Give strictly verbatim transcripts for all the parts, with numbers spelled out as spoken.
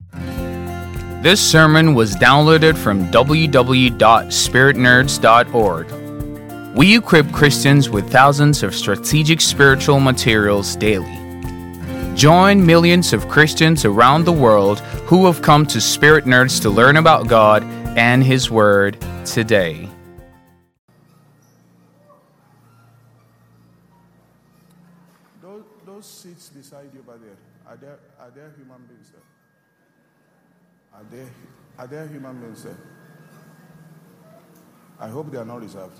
This sermon was downloaded from w w w dot spirit nerds dot org. We equip Christians with thousands of strategic spiritual materials daily. Join millions of Christians around the world who have come to Spirit Nerds to learn about God and His Word today. Those, those seats beside you over there, are there, are there human beings there? Are there, are there human beings there? I hope they are not reserved.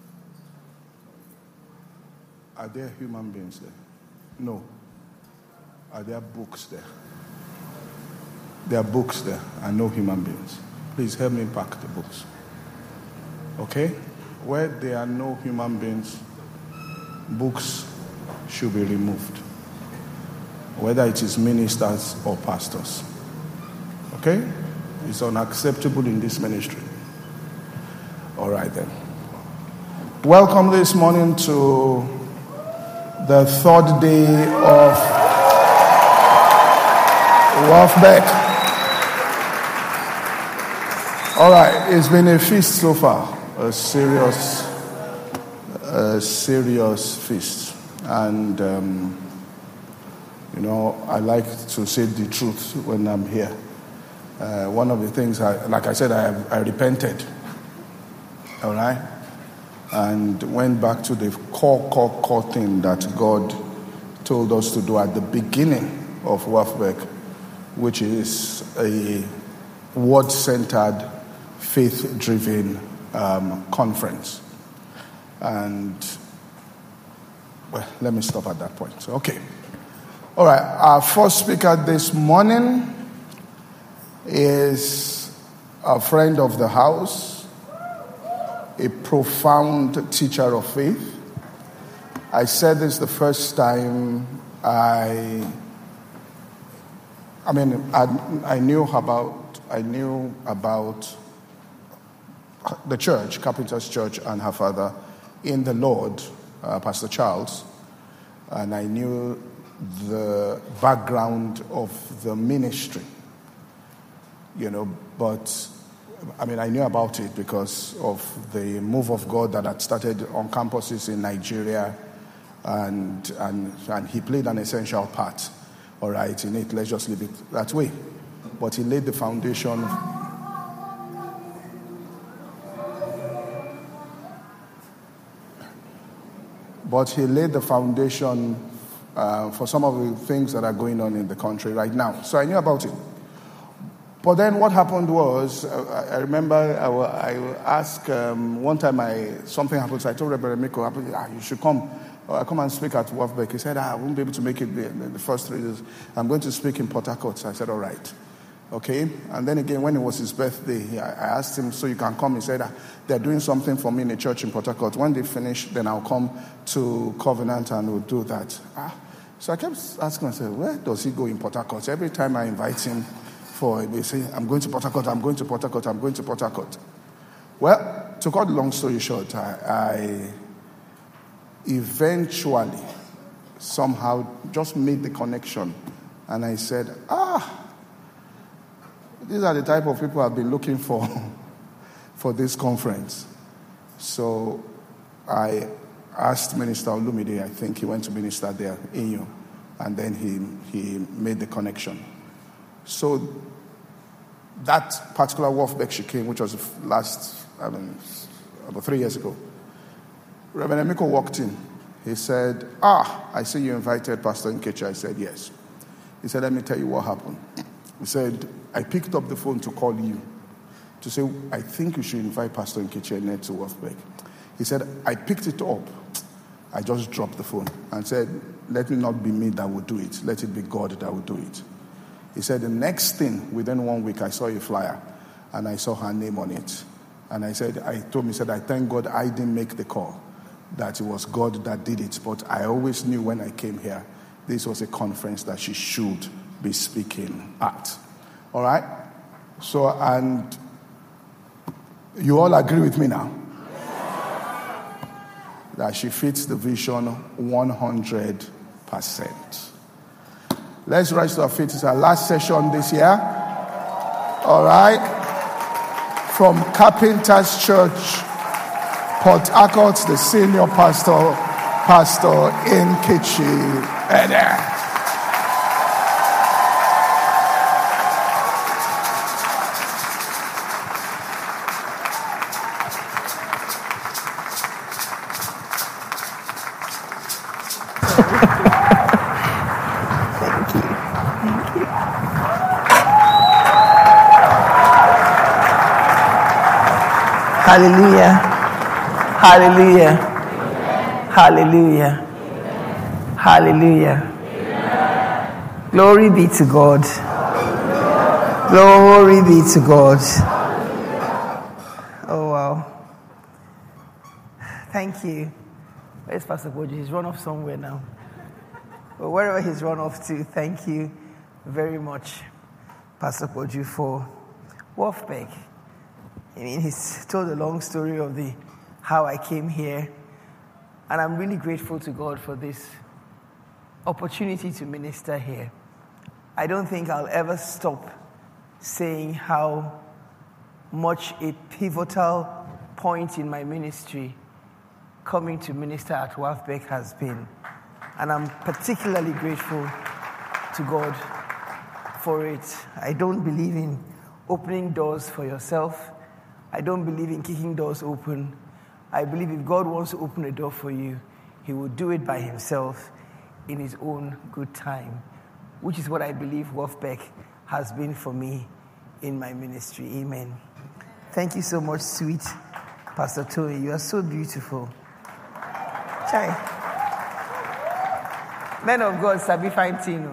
Are there human beings there? No. Are there books there? There are books there and no human beings. Please help me pack the books. Okay? Where there are no human beings, books should be removed. Whether it is ministers or pastors. Okay? It's unacceptable in this ministry. All right then. Welcome this morning to the third day of Wolfbeck. All right, it's been a feast so far, a serious, a serious feast. And, um, you know, I like to say the truth when I'm here. Uh, one of the things, I, like I said, I, I repented, all right, and went back to the core, core, core thing that God told us to do at the beginning of Wolfbeck, which is a word-centered, faith-driven um, conference. And, well, let me stop at that point. So, okay. All right, our first speaker this morning is a friend of the house, a profound teacher of faith. I said this the first time I, I mean, I, I knew about, I knew about the church, Carpenter's Church, and her father in the Lord, uh, Pastor Charles, and I knew the background of the ministry. You know, but, I mean, I knew about it because of the move of God that had started on campuses in Nigeria, and and and he played an essential part, all right, in it. Let's just leave it that way. But he laid the foundation. But he laid the foundation uh, for some of the things that are going on in the country right now. So I knew about it. But then what happened was, uh, I remember I, I asked, um, one time I something happened, so I told Reverend Miko, ah, you should come uh, come and speak at Wolfbeck. He said, ah, I won't be able to make it the, the first three days. I'm going to speak in Port Harcourt. So I said, all right. Okay. And then again, when it was his birthday, I, I asked him, so you can come. He said, ah, they're doing something for me in a church in Port Harcourt. When they finish, then I'll come to Covenant and we'll do that. Ah. So I kept asking myself, where does he go in Port Harcourt? So every time I invite him, for they say, I'm going to Port Harcourt, I'm going to Port Harcourt, I'm going to Port Harcourt. Well, to cut the long story short, I, I eventually somehow just made the connection. And I said, ah, these are the type of people I've been looking for for this conference. So I asked Minister Olumide, I think he went to minister there, in you, and then he, he made the connection. So that particular Wolfbeck she came, which was last, I mean, about three years ago, Reverend Emiko walked in. He said, ah, I see you invited Pastor Nkechi. I said, yes. He said, let me tell you what happened. He said, I picked up the phone to call you to say, I think you should invite Pastor Nkechi and Ned to Wolfbeck. He said, I picked it up. I just dropped the phone and said, let me not be me that will do it. Let it be God that will do it. He said, the next thing, within one week, I saw a flyer, and I saw her name on it. And I said, I told him, he said, I thank God I didn't make the call, that it was God that did it. But I always knew when I came here, this was a conference that she should be speaking at. All right? So, and you all agree with me now? That she fits the vision one hundred percent. Let's rise to our feet. It's our last session this year. All right? From Carpenter's Church, Port Harcourt, the senior pastor, Pastor Nkechi Ede. Hallelujah. Hallelujah. Hallelujah. Hallelujah. Glory be to God. Glory be to God. Oh, wow. Thank you. Where's Pastor Boji? He's run off somewhere now. But wherever he's run off to, thank you very much, Pastor Boji, for Wolfbeck. I mean, he's told a long story of the how I came here, and I'm really grateful to God for this opportunity to minister here. I don't think I'll ever stop saying how much a pivotal point in my ministry coming to minister at Wolfbeck has been, and I'm particularly grateful to God for it. I don't believe in opening doors for yourself. I don't believe in kicking doors open. I believe if God wants to open a door for you, he will do it by himself in his own good time, which is what I believe Wolfbeck has been for me in my ministry. Amen. Thank you so much, sweet Pastor Tony. You are so beautiful. Chai. Men of God, Sabi fine Tino.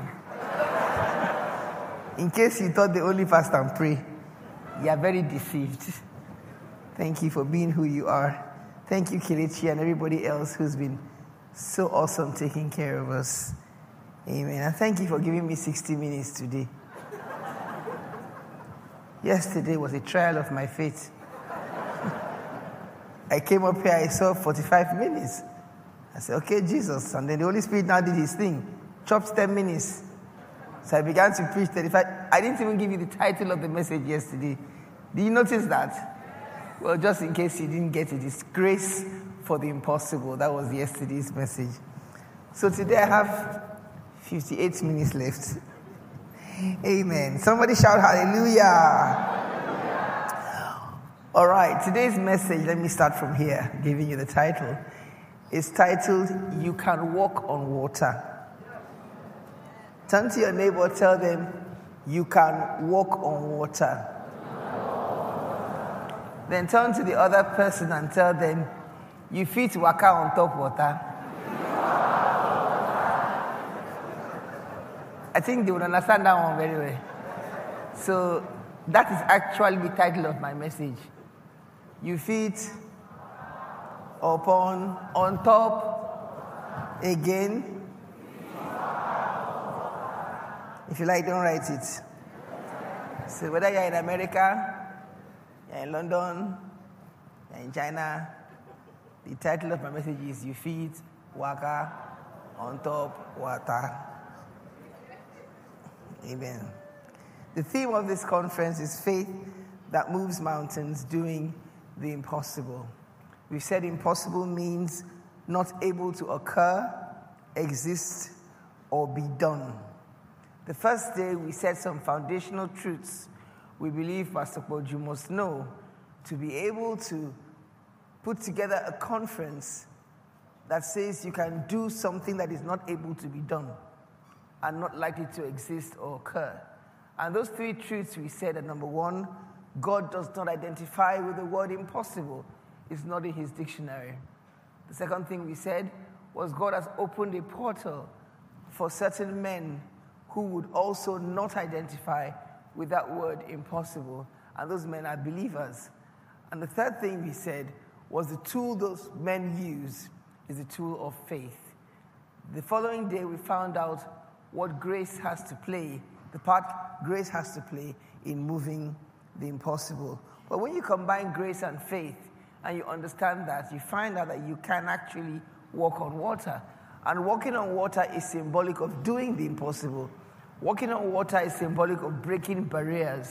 In case you thought they only fast and pray, you are very deceived. Thank you for being who you are. Thank you, Kelechi, and everybody else who's been so awesome taking care of us. Amen. And thank you for giving me sixty minutes today. Yesterday was a trial of my faith. I came up here, I saw forty-five minutes. I said, okay, Jesus. And then the Holy Spirit now did his thing. Chopped ten minutes. So I began to preach thirty-five. I didn't even give you the title of the message yesterday. Did you notice that? Well, just in case you didn't get it, it's Grace for the Impossible. That was yesterday's message. So today I have fifty-eight minutes left. Amen. Somebody shout hallelujah. Hallelujah. All right, today's message, let me start from here, giving you the title. It's titled, You Can Walk on Water. Turn to your neighbor, tell them, you can walk on water. Then turn to the other person and tell them, you fit waka on top water. I think they would understand that one very well. So that is actually the title of my message. You fit upon, on top, again. If you like, don't write it. So whether you're in America, you're in London, you're in China, the title of my message is You Feed Waka on Top Water. Amen. The theme of this conference is faith that moves mountains, doing the impossible. We've said impossible means not able to occur, exist, or be done. The first day we said some foundational truths we believe Pastor Boju must know to be able to put together a conference that says you can do something that is not able to be done and not likely to exist or occur. And those three truths we said are, number one, God does not identify with the word impossible. It's not in his dictionary. The second thing we said was God has opened a portal for certain men who would also not identify with that word impossible. And those men are believers. And the third thing we said was the tool those men use is the tool of faith. The following day we found out what grace has to play, the part grace has to play in moving the impossible. But when you combine grace and faith, and you understand that, you find out that you can actually walk on water. And walking on water is symbolic of doing the impossible. Walking on water is symbolic of breaking barriers.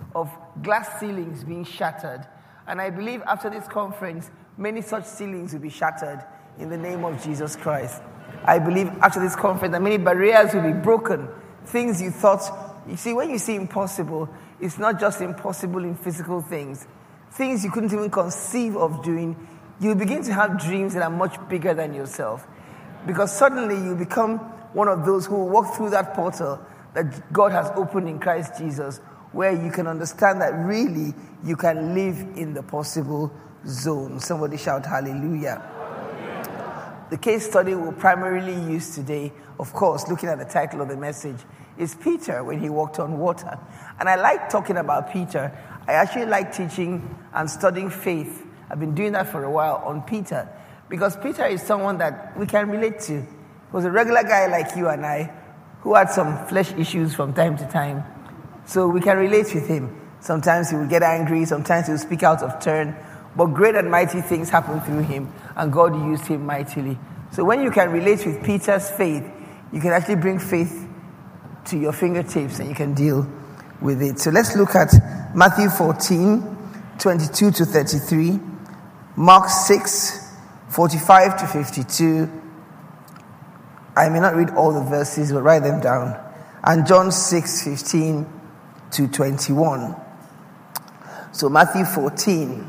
of glass ceilings being shattered. And I believe after this conference, many such ceilings will be shattered in the name of Jesus Christ. I believe after this conference that many barriers will be broken. Things you thought, you see, when you see impossible, it's not just impossible in physical things. Things you couldn't even conceive of doing, you begin to have dreams that are much bigger than yourself. Because suddenly you become one of those who will walk through that portal that God has opened in Christ Jesus, where you can understand that really you can live in the possible zone. Somebody shout hallelujah. The case study we'll primarily use today, of course, looking at the title of the message, is Peter when he walked on water. And I like talking about Peter. I actually like teaching and studying faith. I've been doing that for a while on Peter, because Peter is someone that we can relate to. He was a regular guy like you and I, who had some flesh issues from time to time. So we can relate with him. Sometimes he will get angry, sometimes he will speak out of turn, but great and mighty things happened through him, and God used him mightily. So when you can relate with Peter's faith, you can actually bring faith to your fingertips and you can deal with it. So let's look at Matthew fourteen, twenty-two to thirty-three, Mark six, forty-five to fifty-two. I may not read all the verses, but write them down. And John six, fifteen to twenty-one. So Matthew fourteen,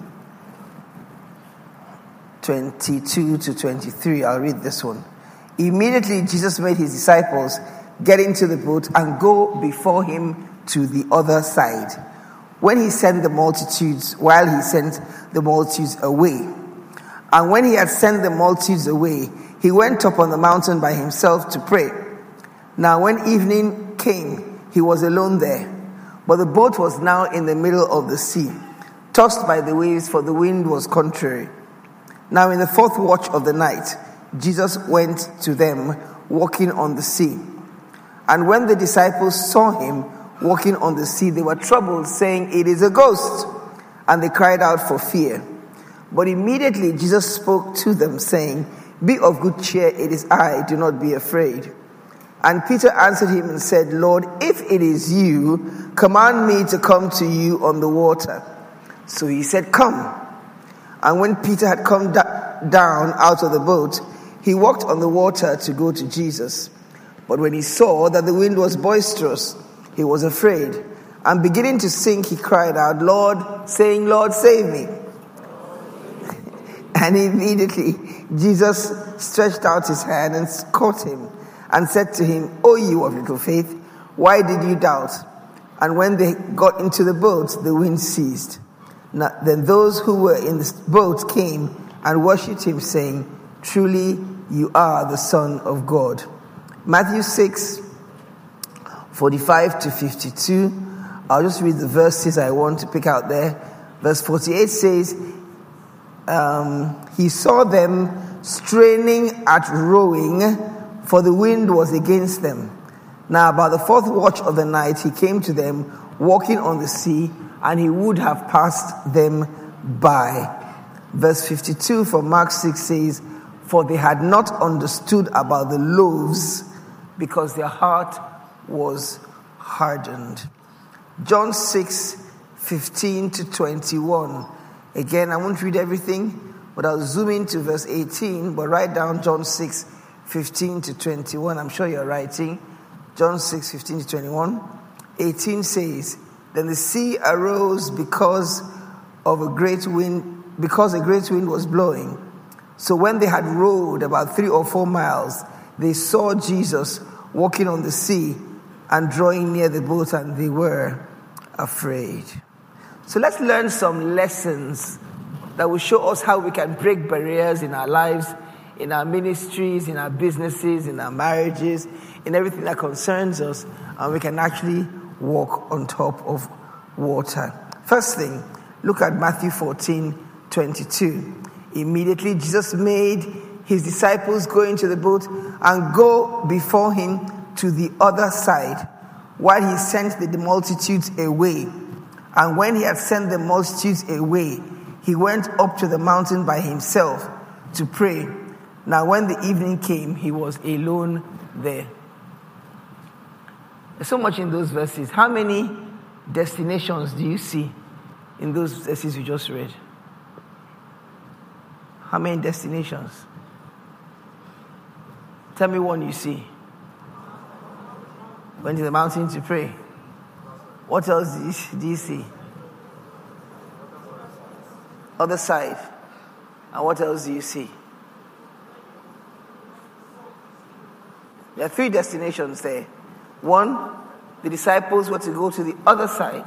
twenty-two to twenty-three. I'll read this one. Immediately Jesus made his disciples get into the boat and go before him to the other side. When he sent the multitudes, while he sent the multitudes away. And when he had sent the multitudes away, he went up on the mountain by himself to pray. Now when evening came, he was alone there. But the boat was now in the middle of the sea, tossed by the waves, for the wind was contrary. Now in the fourth watch of the night, Jesus went to them walking on the sea. And when the disciples saw him walking on the sea, they were troubled, saying, "It is a ghost." And they cried out for fear. But immediately Jesus spoke to them, saying, "Be of good cheer, it is I, do not be afraid." And Peter answered him and said, "Lord, if it is you, command me to come to you on the water." So he said, "Come." And when Peter had come da- down out of the boat, he walked on the water to go to Jesus. But when he saw that the wind was boisterous, he was afraid. And beginning to sink, he cried out, "Lord," saying, "Lord, save me." And immediately Jesus stretched out his hand and caught him and said to him, "O you of little faith, why did you doubt?" And when they got into the boat, the wind ceased. Now, then those who were in the boat came and worshipped him, saying, "Truly you are the Son of God." Matthew six, forty-five to fifty-two. I'll just read the verses I want to pick out there. Verse forty-eight says, um, he saw them straining at rowing, for the wind was against them. Now about the fourth watch of the night, he came to them walking on the sea, and he would have passed them by. Verse fifty-two from Mark six says, "For they had not understood about the loaves, because their heart was hardened." John six, fifteen to twenty-one. Again, I won't read everything, but I'll zoom into verse eighteen, but write down John six, fifteen to twenty-one. I'm sure you're writing. John six, fifteen to twenty-one. eighteen says, "Then the sea arose because of a great wind, because a great wind was blowing. So when they had rowed about three or four miles, they saw Jesus walking on the sea and drawing near the boat, and they were afraid." So let's learn some lessons that will show us how we can break barriers in our lives, in our ministries, in our businesses, in our marriages, in everything that concerns us, and we can actually walk on top of water. First thing, look at Matthew fourteen, twenty-two. Immediately Jesus made his disciples go into the boat and go before him to the other side, while he sent the multitudes away. And when he had sent the multitudes away, he went up to the mountain by himself to pray. Now when the evening came, he was alone there. There's so much in those verses. How many destinations do you see in those verses you just read? How many destinations? Tell me one you see. Went to the mountain to pray. What else do you, do you see? Other side. And what else do you see? There are three destinations there. One, the disciples were to go to the other side.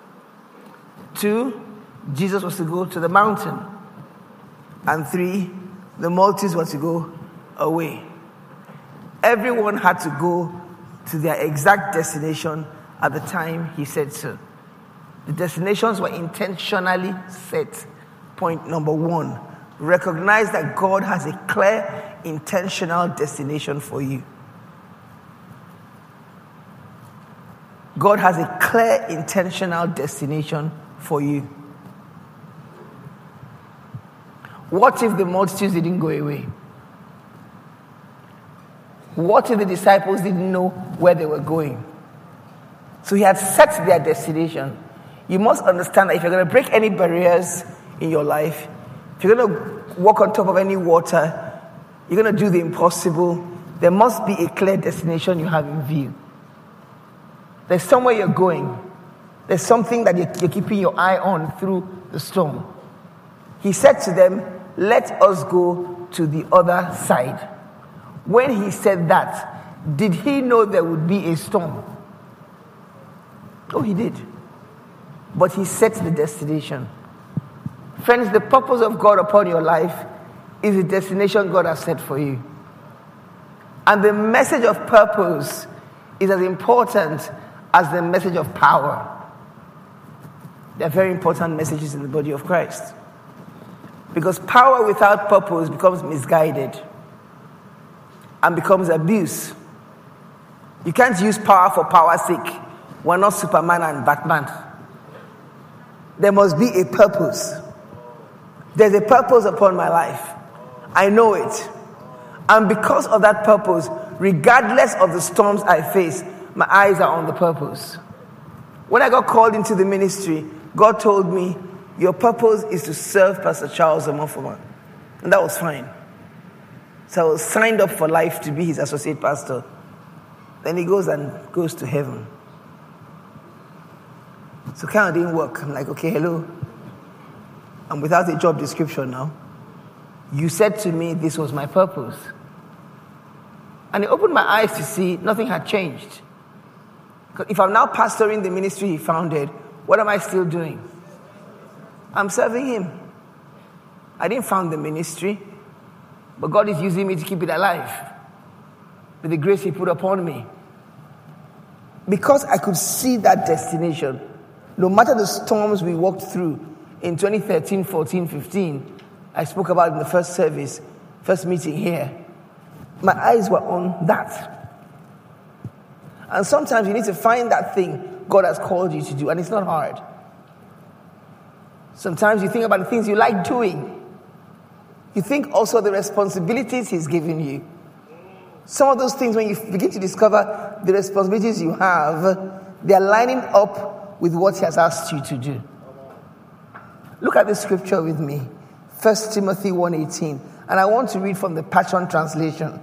Two, Jesus was to go to the mountain. And three, the multitudes were to go away. Everyone had to go to their exact destination at the time he said so. The destinations were intentionally set. Point number one, recognize that God has a clear, intentional destination for you. God has a clear, intentional destination for you. What if the multitudes didn't go away? What if the disciples didn't know where they were going? So he had set their destination. You must understand that if you're going to break any barriers in your life, if you're going to walk on top of any water, you're going to do the impossible, there must be a clear destination you have in view. There's somewhere you're going. There's something that you're, you're keeping your eye on through the storm. He said to them, let us go to the other side. When he said that, did he know there would be a storm? Oh, he did. But he set the destination. Friends, the purpose of God upon your life is the destination God has set for you. And the message of purpose is as important as the message of power. They're very important messages in the body of Christ. Because power without purpose becomes misguided and becomes abuse. You can't use power for power's sake. We're not Superman and Batman. There must be a purpose. There's a purpose upon my life. I know it. And because of that purpose, regardless of the storms I face, my eyes are on the purpose. When I got called into the ministry, God told me, your purpose is to serve Pastor Charles Omofoma. And that was fine. So I was signed up for life to be his associate pastor. Then he goes and goes to heaven. So kind of didn't work. I'm like, okay, hello. I'm without a job description now. You said to me this was my purpose. And it opened my eyes to see nothing had changed. If I'm now pastoring the ministry he founded, what am I still doing? I'm serving him. I didn't found the ministry, but God is using me to keep it alive with the grace he put upon me. Because I could see that destination, no matter the storms we walked through in twenty thirteen, fourteen, fifteen, I spoke about in the first service, first meeting here, my eyes were on that. And sometimes you need to find that thing God has called you to do, and it's not hard. Sometimes you think about the things you like doing. You think also the responsibilities he's given you. Some of those things, when you begin to discover the responsibilities you have, they're lining up with what he has asked you to do. Look at this scripture with me. First Timothy one eighteen. And I want to read from the Passion Translation.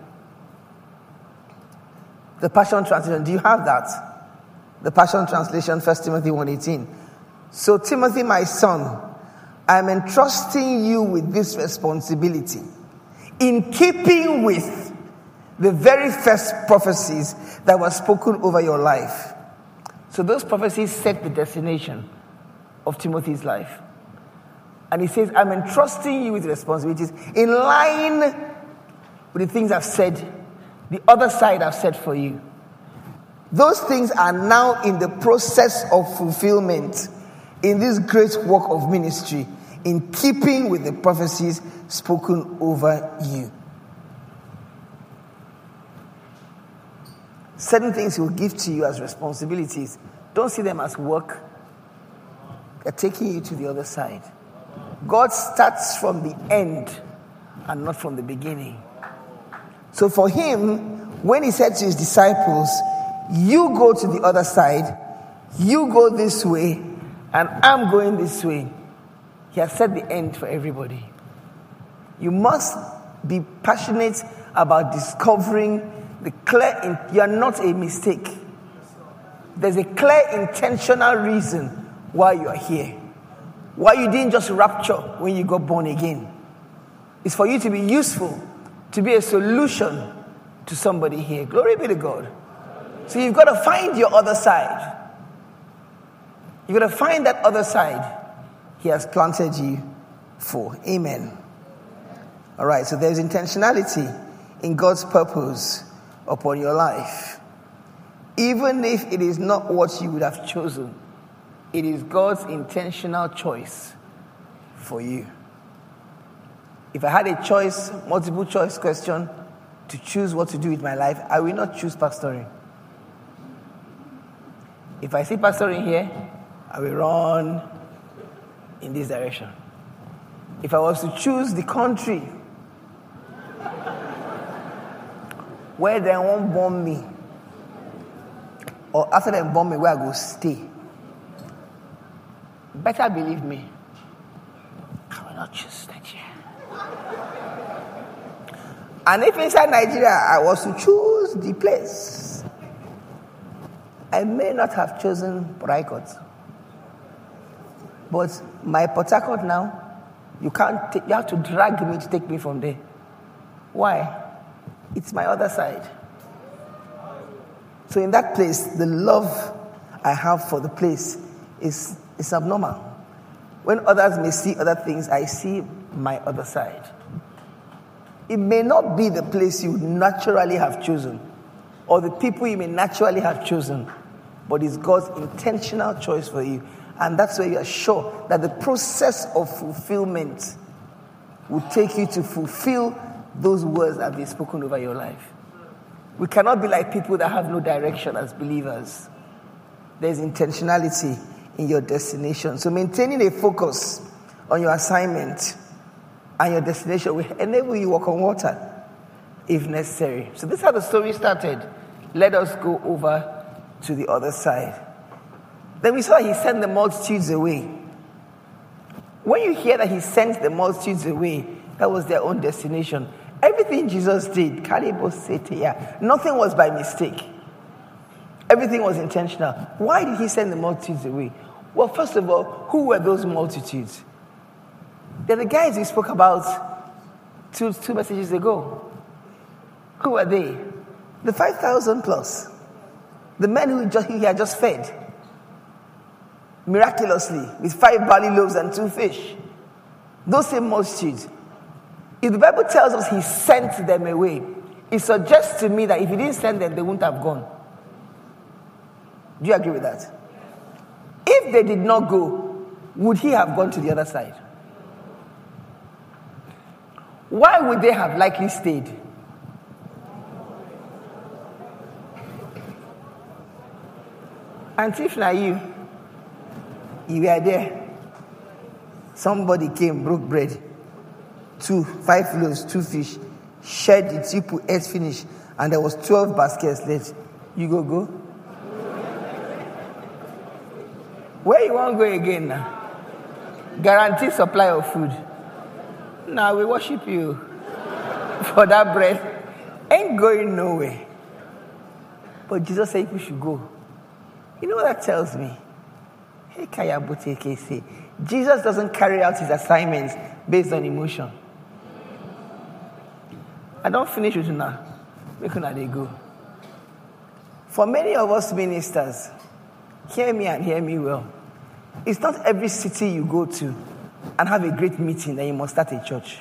The Passion Translation. Do you have that? The Passion Translation, First Timothy one eighteen. So Timothy, my son, I am entrusting you with this responsibility in keeping with the very first prophecies that were spoken over your life. So those prophecies set the destination of Timothy's life. And he says, I'm entrusting you with responsibilities in line with the things I've said, the other side I've said for you. Those things are now in the process of fulfillment in this great work of ministry, in keeping with the prophecies spoken over you. Certain things he will give to you as responsibilities. Don't see them as work. They're taking you to the other side. God starts from the end and not from the beginning. So for him, when he said to his disciples, you go to the other side, You go this way, and I'm going this way. He has set the end for everybody. You must be passionate about discovering the clear, in, you are not a mistake. There's a clear intentional reason why you are here. Why you didn't just rapture when you got born again. It's for you to be useful, to be a solution to somebody here. Glory be to God. So you've got to find your other side. You've got to find that other side He has planted you for. Amen. All right, so there's intentionality in God's purpose upon your life. Even if it is not what you would have chosen, it is God's intentional choice for you. If I had a choice, multiple choice question, to choose what to do with my life, I will not choose pastoring. If I see pastoring here, I will run in this direction. If I was to choose the country where they won't bomb me, or after they bomb me, where I go stay, better believe me, I will not choose Nigeria. And if inside Nigeria I was to choose the place, I may not have chosen Port Harcourt. But my Port Harcourt now, you can't take, you have to drag me to take me from there. Why? It's my other side. So in that place, the love I have for the place is, is abnormal. When others may see other things, I see my other side. It may not be the place you would naturally have chosen, or the people you may naturally have chosen, but it's God's intentional choice for you. And that's where you are sure that the process of fulfillment will take you to fulfill those words that have been spoken over your life. We cannot be like people that have no direction as believers. There's intentionality in your destination. So maintaining a focus on your assignment and your destination will enable you to walk on water if necessary. So this is how the story started. Let us go over to the other side. Then we saw he sent the multitudes away. When you hear that he sent the multitudes away, that was their own destination. Everything Jesus did, nothing was by mistake. Everything was intentional. Why did he send the multitudes away? Well, first of all, who were those multitudes? They're the guys we spoke about two, two messages ago. Who were they? The five thousand plus. The men who, just, who he had just fed. Miraculously, with five barley loaves and two fish. Those same multitudes. If the Bible tells us he sent them away, it suggests to me that if he didn't send them, they wouldn't have gone. Do you agree with that? If they did not go, would he have gone to the other side? Why would they have likely stayed? And if not you, you were there. Somebody came, broke bread. Two, five loaves, two fish. Shared it, you put eight finish. And there was twelve baskets left. You go, go. Where you want to go again now? Guaranteed supply of food. Now we worship you for that bread. Ain't going nowhere. But Jesus said you should go. You know what that tells me? Jesus doesn't carry out his assignments based on emotion. I don't finish with you now. Where can they go? For many of us ministers, hear me and hear me well. It's not every city you go to and have a great meeting that you must start a church.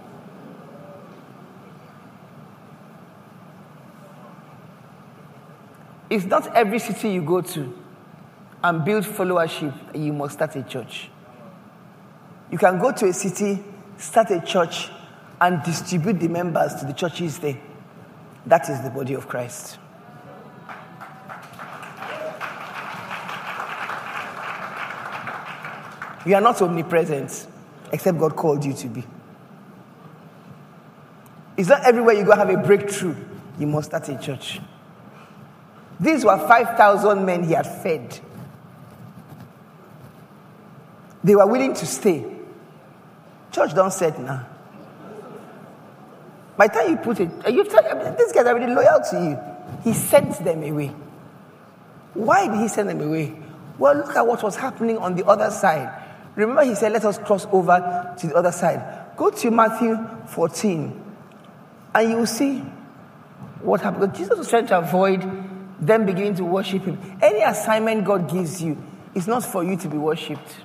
It's not every city you go to and build followership that you must start a church. You can go to a city, start a church, and distribute the members to the churches there. That is the body of Christ. You are not omnipresent, except God called you to be. It's not everywhere you go have a breakthrough. You must start a church. These were five thousand men he had fed. They were willing to stay. Church don't set now. By the time you put it, you've told, I mean, these guys are really loyal to you. He sent them away. Why did he send them away? Well, look at what was happening on the other side. Remember, he said, let us cross over to the other side. Go to Matthew fourteen, and you will see what happened. Because Jesus was trying to avoid them beginning to worship him. Any assignment God gives you is not for you to be worshipped.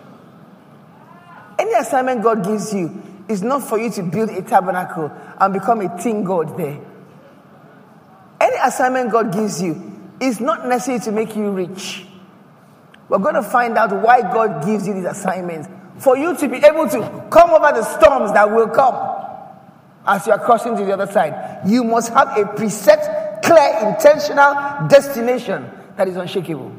Any assignment God gives you is not for you to build a tabernacle and become a teen god there. Any assignment God gives you is not necessary to make you rich. We're going to find out why God gives you these assignments. For you to be able to come over the storms that will come as you are crossing to the other side. You must have a preset, clear, intentional destination that is unshakable.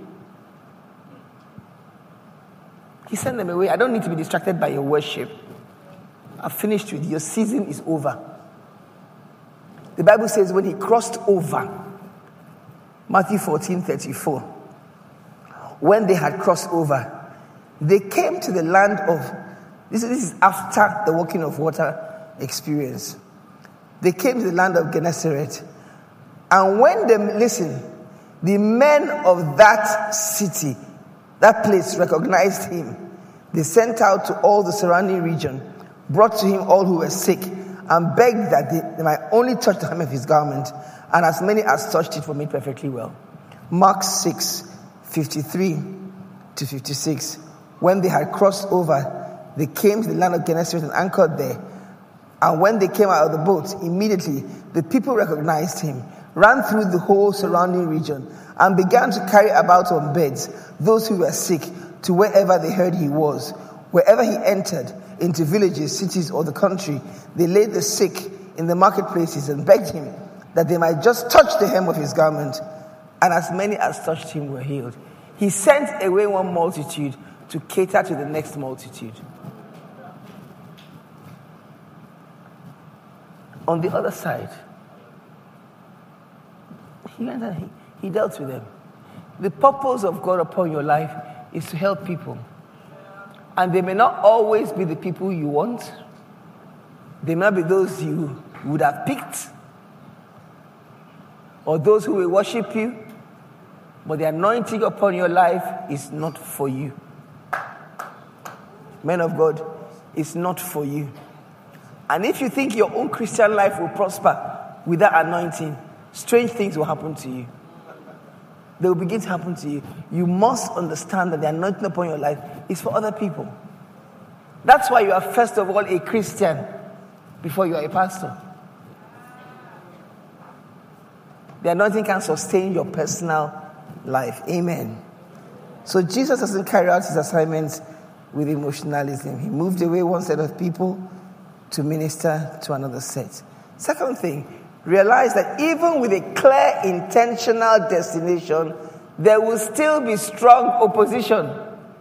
He sent them away. I don't need to be distracted by your worship. I've finished with you. Your season is over. The Bible says when he crossed over, Matthew fourteen thirty-four, when they had crossed over, they came to the land of, this, this is after the walking of water experience. They came to the land of Gennesaret. And when they, listen, the men of that city, that place recognized him. They sent out to all the surrounding region, brought to him all who were sick, and begged that they, they might only touch the hem of his garment, and as many as touched it were made perfectly well. Mark six, fifty-three to fifty-six. When they had crossed over, they came to the land of Gennesaret and anchored there. And when they came out of the boat, immediately the people recognized him, ran through the whole surrounding region, and began to carry about on beds those who were sick to wherever they heard he was. Wherever he entered, into villages, cities, or the country, they laid the sick in the marketplaces and begged him that they might just touch the hem of his garment. And as many as touched him were healed. He sent away one multitude to cater to the next multitude. On the other side, he, he, he dealt with them. The purpose of God upon your life is to help people. And they may not always be the people you want. They may not be those you would have picked, or those who will worship you. But the anointing upon your life is not for you. Men of God, it's not for you. And if you think your own Christian life will prosper with that anointing, strange things will happen to you. They will begin to happen to you. You must understand that the anointing upon your life is for other people. That's why you are first of all a Christian before you are a pastor. The anointing can sustain your personal life. Amen. So Jesus doesn't carry out his assignments with emotionalism. He moved away one set of people to minister to another set. Second thing, realize that even with a clear intentional destination, there will still be strong opposition.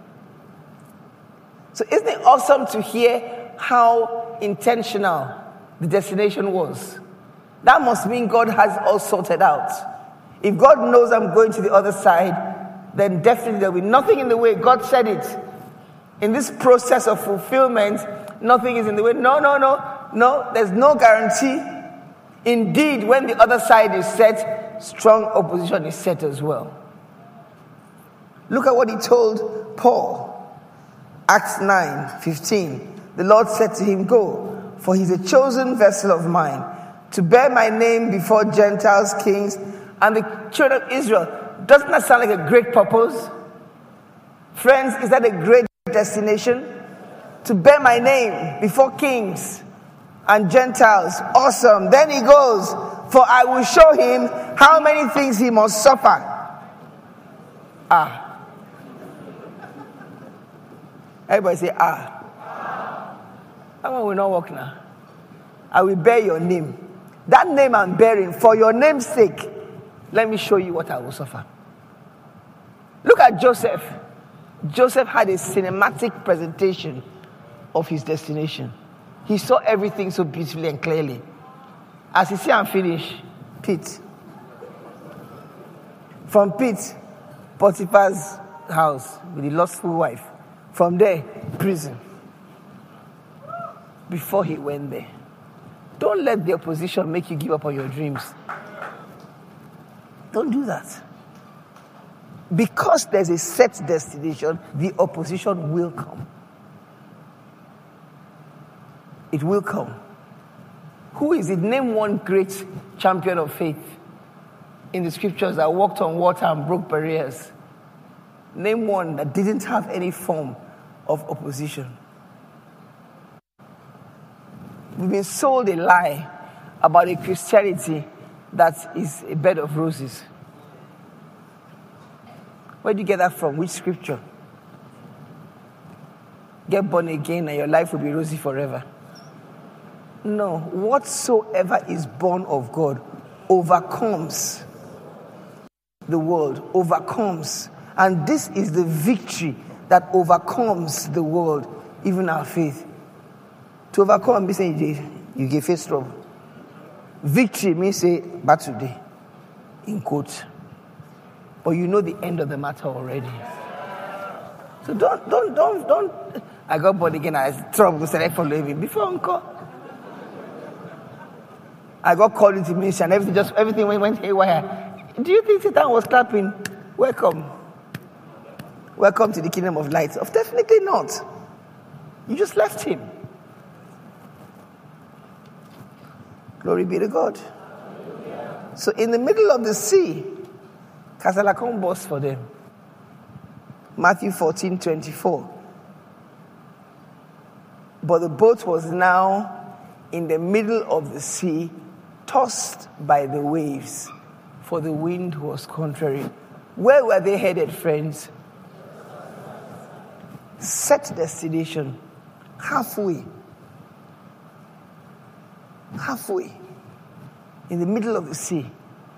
So isn't it awesome to hear how intentional the destination was? That must mean God has all sorted out. If God knows I'm going to the other side, then definitely there will be nothing in the way. God said it. In this process of fulfillment, nothing is in the way. No, no, no, no. There's no guarantee. Indeed, when the other side is set, strong opposition is set as well. Look at what he told Paul. Acts nine fifteen. The Lord said to him, "Go, for he's a chosen vessel of mine, to bear my name before Gentiles, kings, and the children of Israel." Doesn't that sound like a great purpose? Friends, is that a great destination? To bear my name before kings and Gentiles. Awesome. Then he goes, "For I will show him how many things he must suffer." Ah. Everybody say, ah. That one will not work now. I will bear your name. That name I'm bearing, for your name's sake, let me show you what I will suffer. Look at Joseph. Joseph had a cinematic presentation of his destination. He saw everything so beautifully and clearly. As he see and finish, pit. From pit, Potiphar's house with the lustful wife. From there, prison. Before he went there. Don't let the opposition make you give up on your dreams. Don't do that. Because there's a set destination, the opposition will come. It will come. Who is it? Name one great champion of faith in the scriptures that walked on water and broke barriers. Name one that didn't have any form of opposition. We've been sold a lie about a Christianity that is a bed of roses. Where do you get that from? Which scripture? Get born again and your life will be rosy forever. No. Whatsoever is born of God overcomes the world. Overcomes. And this is the victory that overcomes the world, even our faith. To overcome means say you get face trouble. Victory means say battle day, in quotes. But you know the end of the matter already. So don't, don't, don't, don't. I got born again. I had trouble select for living before uncle. I got called into ministry and everything just everything went, went haywire. Do you think Satan was clapping? Welcome. Welcome to the kingdom of light. Of definitely not. You just left him. Glory be to God. So in the middle of the sea, Kasalakon burst for them. Matthew fourteen twenty-four. But the boat was now in the middle of the sea, tossed by the waves, for the wind was contrary. Where were they headed, friends? Set destination. Halfway. Halfway. In the middle of the sea.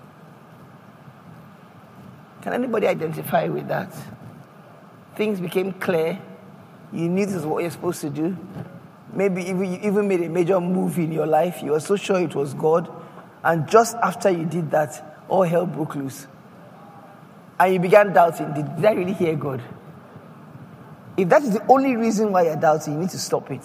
Can anybody identify with that? Things became clear. You knew this is what you're supposed to do. Maybe even, you even made a major move in your life. You were so sure it was God. And just after you did that, all hell broke loose. And you began doubting, did, did I really hear God? If that is the only reason why you're doubting, you need to stop it.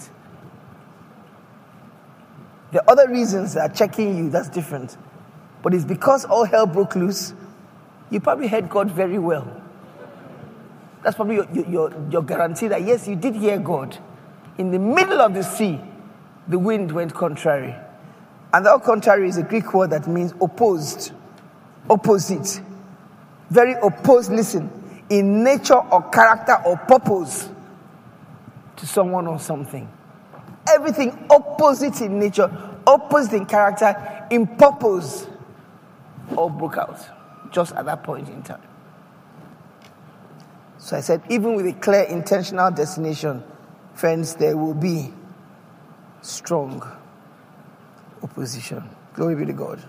The other reasons that are checking you, that's different. But it's because all hell broke loose, you probably heard God very well. That's probably your, your, your guarantee that, yes, you did hear God. In the middle of the sea, the wind went contrary. And the word contrary is a Greek word that means opposed, opposite. Very opposed, listen, in nature or character or purpose to someone or something. Everything opposite in nature, opposite in character, in purpose, all broke out just at that point in time. So I said, even with a clear intentional destination, friends, there will be strong opposition. Glory be to God.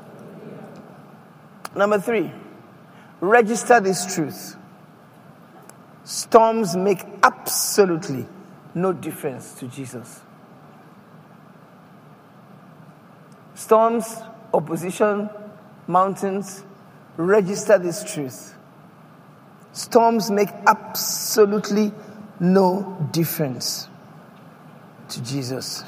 Number three, register this truth. Storms make absolutely no difference to Jesus. Storms, opposition, mountains, register this truth. Storms make absolutely no difference to Jesus.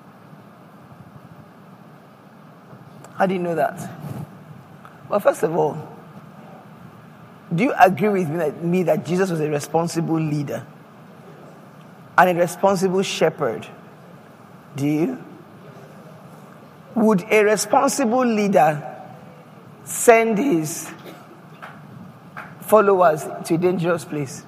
How do you know that? Well, first of all, do you agree with me that, me that Jesus was a responsible leader and a responsible shepherd? Do you? Would a responsible leader send his followers to a dangerous place?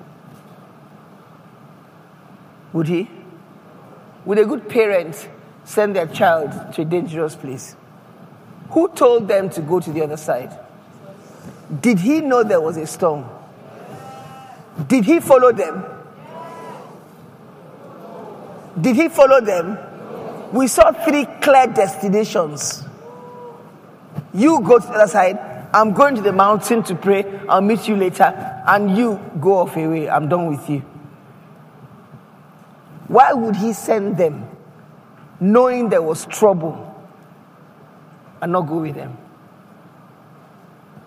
Would he? Would a good parent send their child to a dangerous place? Who told them to go to the other side? Did he know there was a storm? Did he follow them? Did he follow them? We saw three clear destinations. You go to the other side. I'm going to the mountain to pray. I'll meet you later. And you go off away. I'm done with you. Why would he send them knowing there was trouble and not go with them?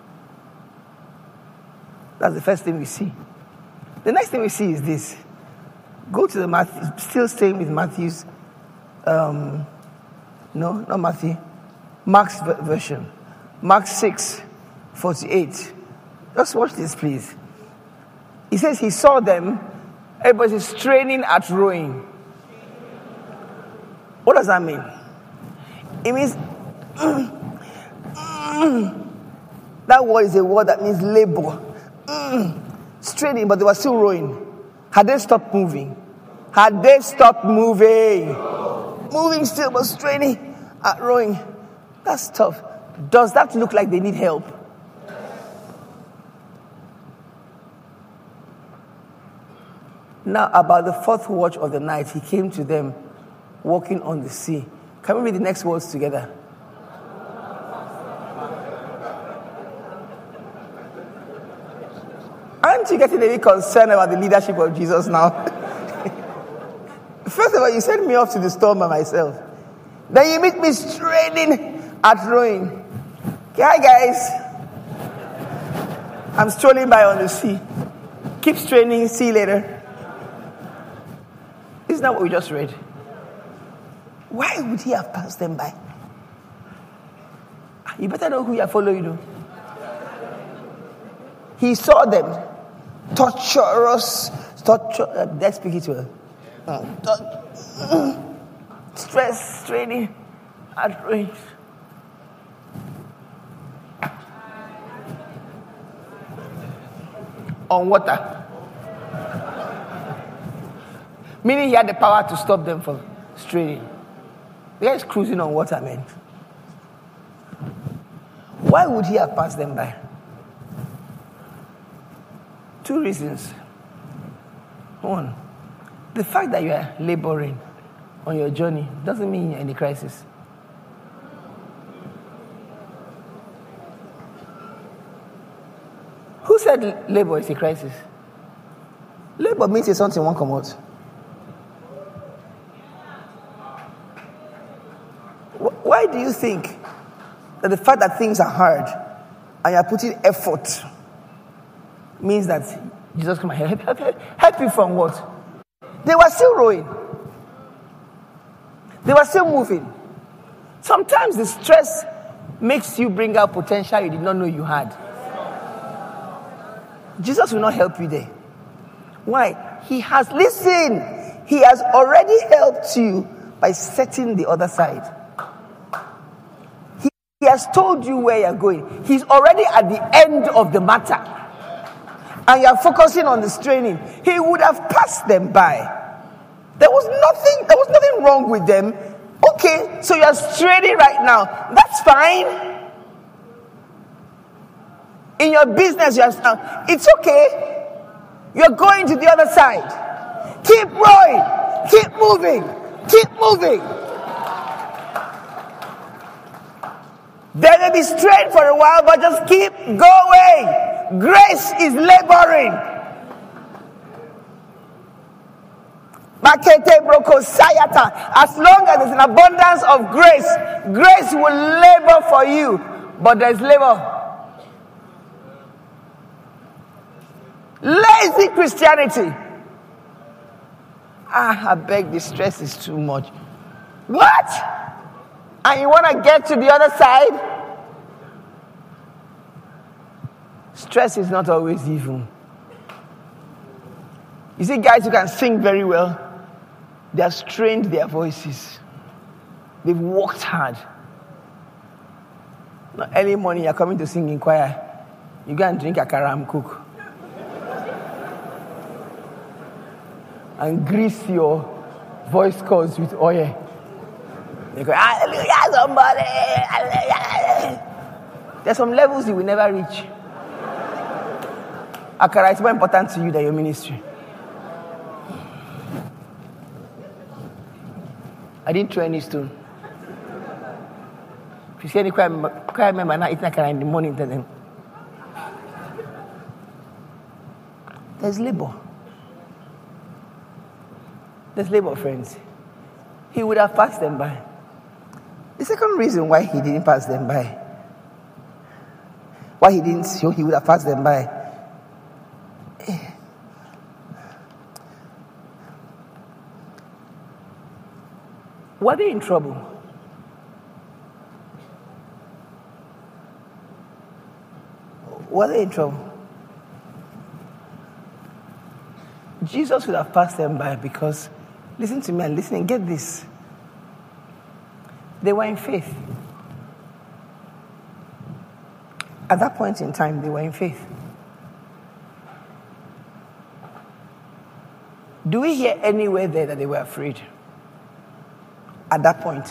That's the first thing we see. The next thing we see is this. Go to the Matthew, still staying with Matthew's, um, no, not Matthew, Mark's version. Mark six, forty-eight. Just watch this, please. He says he saw them, everybody's straining at rowing. What does that mean? It means, mm, mm, that word is a word that means labor. Mm, straining, but they were still rowing. Had they stopped moving? Had they stopped moving? Moving still, but straining at rowing. That's tough. Does that look like they need help? Now, about the fourth watch of the night, he came to them walking on the sea. Can we read the next words together? Aren't you getting a bit concerned about the leadership of Jesus now? First of all, you sent me off to the storm by myself. Then you meet me straining at rowing. Okay, hi guys. I'm strolling by on the sea. Keep straining, see you later. Isn't that what we just read? Why would he have passed them by? You better know who you are following, though. He saw them. Torturous. Torture, uh, let's speak it well. Uh, stress, straining, outrage. On water. Meaning he had the power to stop them from straining. The guy is cruising on water, man. Why would he have passed them by? Two reasons. One, the fact that you are laboring on your journey doesn't mean you're in a crisis. Who said labor is a crisis? Labor means it's something won't come out. Why do you think that the fact that things are hard and you're putting effort means that Jesus come and help, help, help, help you from what? They were still rowing. They were still moving. Sometimes the stress makes you bring out potential you did not know you had. Jesus will not help you there. Why? He has, listen, he has already helped you by setting the other side. He, he has told you where you're going. He's already at the end of the matter. And you're focusing on the straining. He would have passed them by. There was nothing, there was nothing wrong with them. Okay, so you're straining right now. That's fine. In your business, you're, uh, it's okay. You're going to the other side. Keep rowing. Keep moving. Keep moving. There may be strain for a while, but just keep going. Grace is laboring. As long as there's an abundance of grace, grace will labor for you. But there's labor. Lazy Christianity. Ah, I beg, the stress is too much. What? And you want to get to the other side? Stress is not always evil. You see guys who can sing very well, they have strained their voices. They've worked hard. Now, early morning, you're coming to sing in choir. You go and drink akara and cook. And grease your voice cords with oil. You go, hallelujah, somebody. Hallelujah. There's some levels you will never reach. Akara is more important to you than your ministry. I didn't throw any stone. If you see any choir member not eating akara in the morning, tell them. There's labor. There's labor, friends. He would have passed them by. The second reason why he didn't pass them by, why he didn't show he would have passed them by, Were they in trouble? Were they in trouble? Jesus would have passed them by because, listen to me and listen and get this. They were in faith. At that point in time, they were in faith. Do we hear anywhere there that they were afraid? At that point.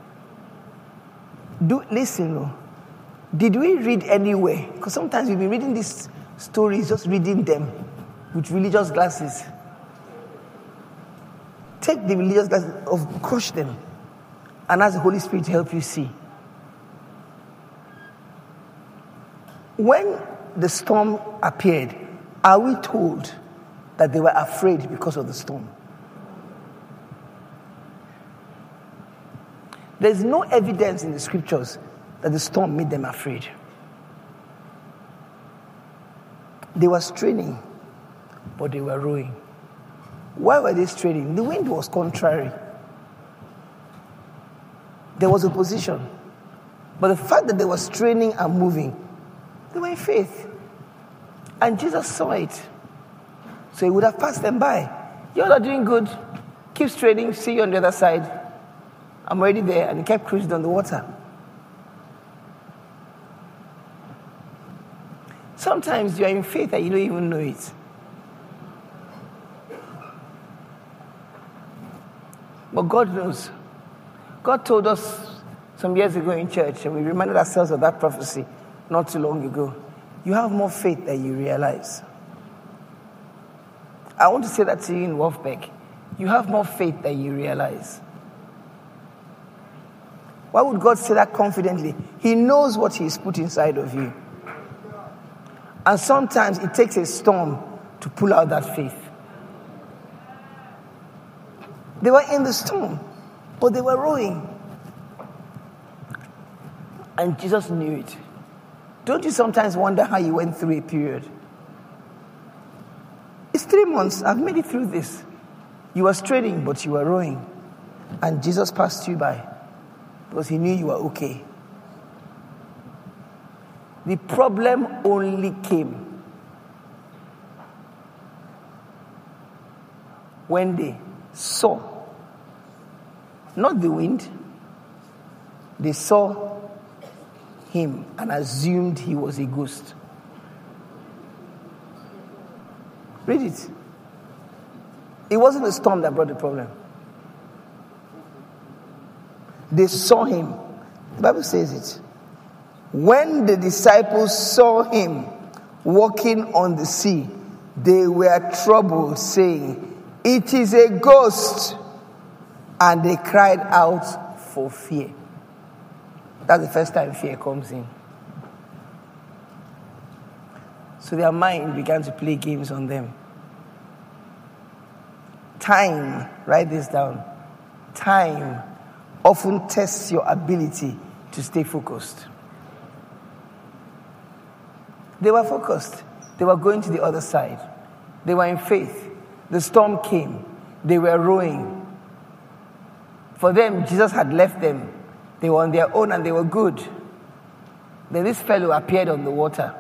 Do listen, no. Did we read anywhere? Because sometimes we've been reading these stories, just reading them with religious glasses. Take the religious glasses of crush them and ask the Holy Spirit to help you see. When the storm appeared, are we told that they were afraid because of the storm? There's no evidence in the scriptures that the storm made them afraid. They were straining, but they were rowing. Why were they straining? The wind was contrary. There was opposition. But the fact that they were straining and moving, they were in faith. And Jesus saw it. So he would have passed them by. You're not doing good. Keep straining. See you on the other side. I'm already there. And he kept cruising on the water. Sometimes you're in faith and you don't even know it. But God knows. God told us some years ago in church, and we reminded ourselves of that prophecy not too long ago. You have more faith than you realize. I want to say that to you in Wolfbeck. You have more faith than you realize. Why would God say that confidently? He knows what He's put inside of you. And sometimes it takes a storm to pull out that faith. They were in the storm, but they were rowing. And Jesus knew it. Don't you sometimes wonder how you went through a period? It's three months. I've made it through this. You were straining, but you were rowing. And Jesus passed you by because He knew you were okay. The problem only came when they saw, not the wind, they saw Him and assumed He was a ghost. Read it. It wasn't the storm that brought the problem. They saw Him. The Bible says it. When the disciples saw Him walking on the sea, they were troubled, saying, "It is a ghost." And they cried out for fear. That's the first time fear comes in. So their mind began to play games on them. Time, write this down. Time often tests your ability to stay focused. They were focused. They were going to the other side. They were in faith. The storm came. They were rowing. For them, Jesus had left them. They were on their own and they were good. Then this fellow appeared on the water.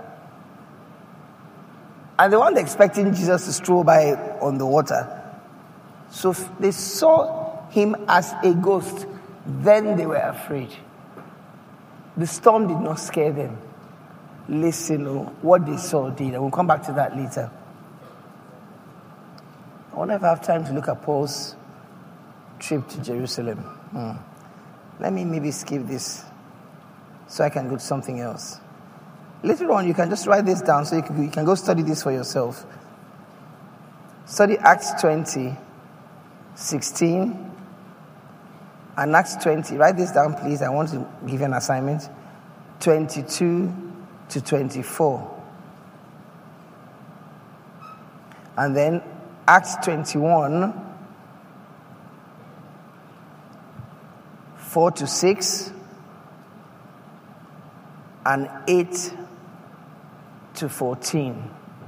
And they weren't expecting Jesus to stroll by on the water. So they saw Him as a ghost. Then they were afraid. The storm did not scare them. Listen, oh, what they saw did. And we'll come back to that later. I wonder if I have time to look at Paul's trip to Jerusalem. Hmm. Let me maybe skip this so I can go to something else. Later on, you can just write this down so you can, you can go study this for yourself. Study Acts twenty, sixteen, and Acts twenty. Write this down, please. I want to give you an assignment. twenty-two to twenty-four. And then Acts twenty-one, four to six, and eight to fourteen.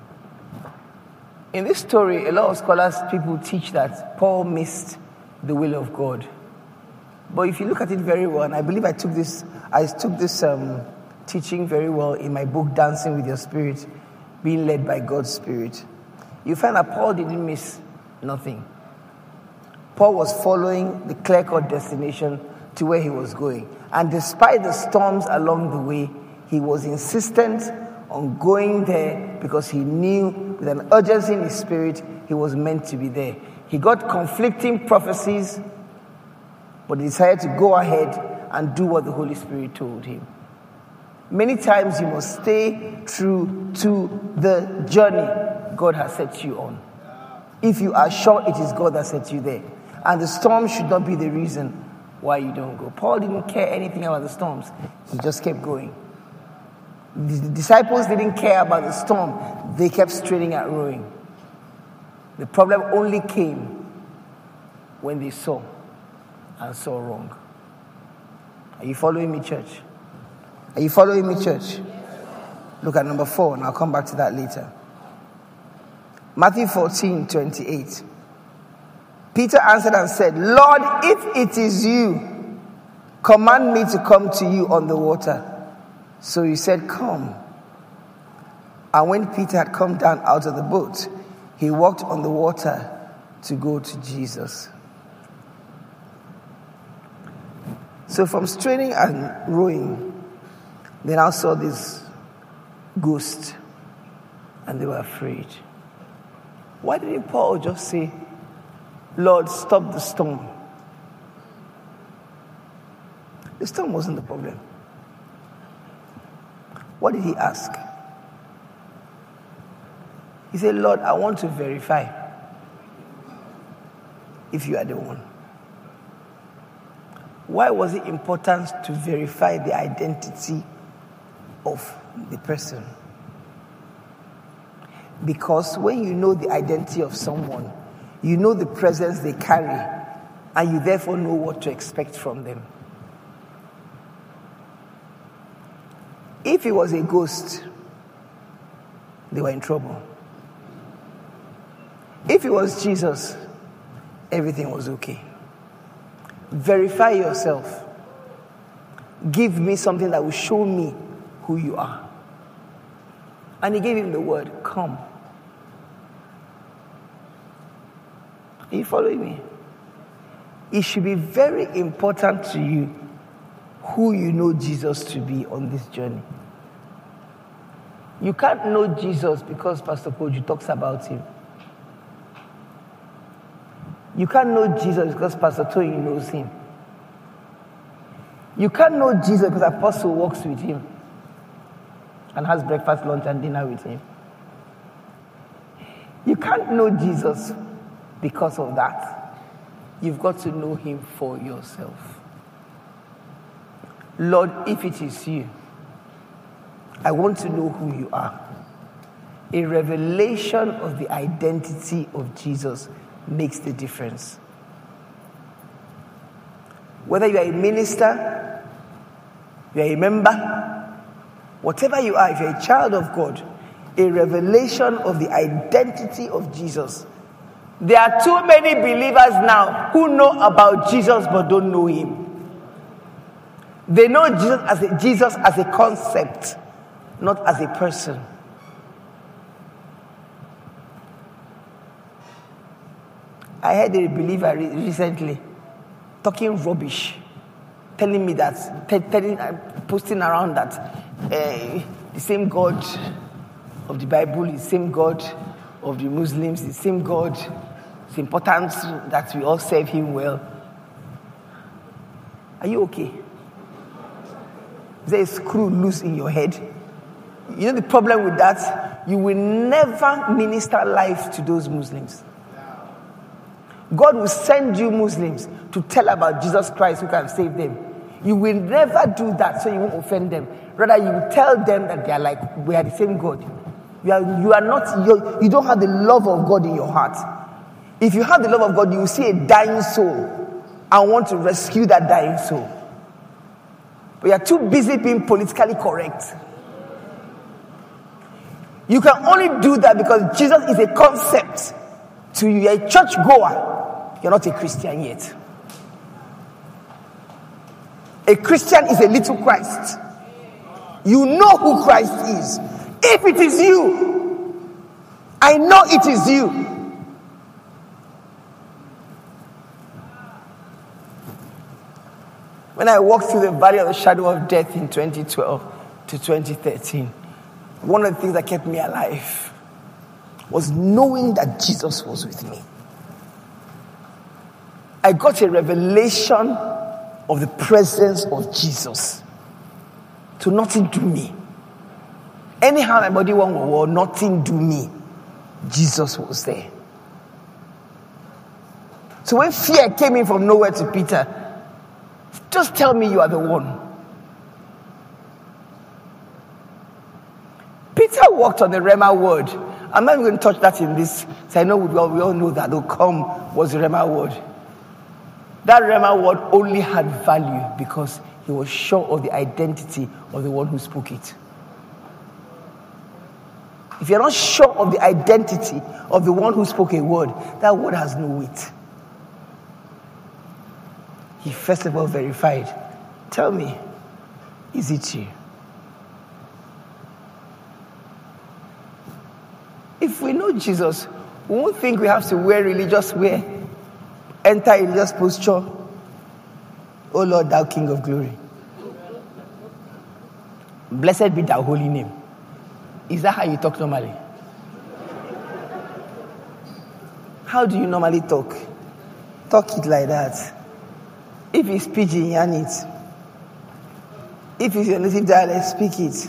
In this story, a lot of scholars, people teach that Paul missed the will of God. But if you look at it very well, and I believe I took this, I took this um, teaching very well in my book, Dancing with Your Spirit, Being Led by God's Spirit, you find that Paul didn't miss nothing. Paul was following the clear-cut destination to where he was going. And despite the storms along the way, he was insistent on going there because he knew with an urgency in his spirit he was meant to be there. He got conflicting prophecies, but he decided to go ahead and do what the Holy Spirit told him. Many times you must stay true to the journey God has set you on. If you are sure it is God that set you there. And the storm should not be the reason why you don't go. Paul didn't care anything about the storms. He just kept going. The disciples didn't care about the storm. They kept straining at rowing. The problem only came when they saw and saw wrong. Are you following me, church? Are you following me, church? Look at number four, and I'll come back to that later. Matthew fourteen, twenty-eight. Peter answered and said, Lord, if it is you, command me to come to you on the water. So he said, come. And when Peter had come down out of the boat, he walked on the water to go to Jesus. So from straining and rowing, they now saw this ghost and they were afraid. Why didn't Paul just say, Lord, stop the storm? The storm wasn't the problem. What did he ask? He said, Lord, I want to verify if you are the one. Why was it important to verify the identity of the person? Because when you know the identity of someone, you know the presence they carry, and you therefore know what to expect from them. If it was a ghost, they were in trouble. If it was Jesus, everything was okay. Verify yourself. Give me something that will show me who you are. And he gave him the word, come. Are you following me? It should be very important to you who you know Jesus to be on this journey. You can't know Jesus because Pastor Koju talks about him. You can't know Jesus because Pastor Tony knows him. You can't know Jesus because Apostle walks with him and has breakfast, lunch, and dinner with him. You can't know Jesus because of that. You've got to know him for yourself. Lord, if it is you, I want to know who you are. A revelation of the identity of Jesus makes the difference. Whether you are a minister, you are a member, whatever you are, if you're a child of God, a revelation of the identity of Jesus. There are too many believers now who know about Jesus but don't know him. They know Jesus as a, Jesus as a concept, not as a person. I heard a believer recently talking rubbish, telling me that, t- telling, uh, posting around that uh, the same God of the Bible is the same God of the Muslims, the same God. It's important that we all serve him well. Are you okay? Is there a screw loose in your head? You know the problem with that? You will never minister life to those Muslims. God will send you Muslims to tell about Jesus Christ who can save them. You will never do that so you won't offend them. Rather, you will tell them that they are like, we are the same God. You are, you are not, you, you don't have the love of God in your heart. If you have the love of God, you will see a dying soul and want to rescue that dying soul. But you are too busy being politically correct. You can only do that because Jesus is a concept to you. You're a church goer. You're not a Christian yet. A Christian is a little Christ. You know who Christ is. If it is you, I know it is you. When I walked through the valley of the shadow of death in twenty twelve to twenty thirteen, one of the things that kept me alive was knowing that Jesus was with me. I got a revelation of the presence of Jesus. To nothing do me. Anyhow my body won't go, nothing do me. Jesus was there. So when fear came in from nowhere to Peter, just tell me you are the one. Peter walked on the Rhema word. I'm not even going to touch that in this. So I know we all, we all know that the come was the Rhema word. That Rhema word only had value because he was sure of the identity of the one who spoke it. If you're not sure of the identity of the one who spoke a word, that word has no weight. He first of all verified. Tell me, is it you? If we know Jesus, we won't think we have to wear religious wear, enter religious posture. Oh Lord, thou King of glory. Blessed be thy holy name. Is that how you talk normally? How do you normally talk? Talk it like that. If it's pidgin, yarn it. If it's your native dialect, speak it.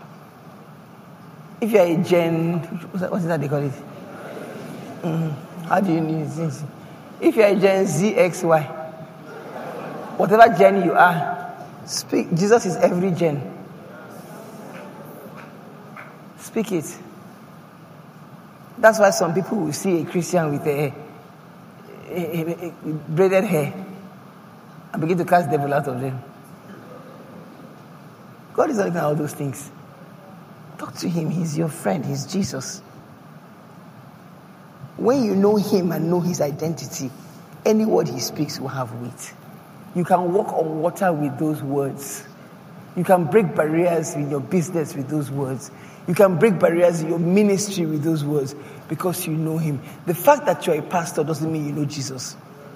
If you're a gen, what's that they call it? Mm-hmm. How do you need it? If you're a Gen Z X Y, whatever gen you are, speak. Jesus is every gen. Speak it. That's why some people will see a Christian with a, a, a, a braided hair and begin to cast devil out of them. God is not looking at all those things. Talk to him. He's your friend. He's Jesus. When you know him and know his identity, any word he speaks will have weight. You can walk on water with those words. You can break barriers in your business with those words. You can break barriers in your ministry with those words because you know him. The fact that you're a pastor doesn't mean you know Jesus.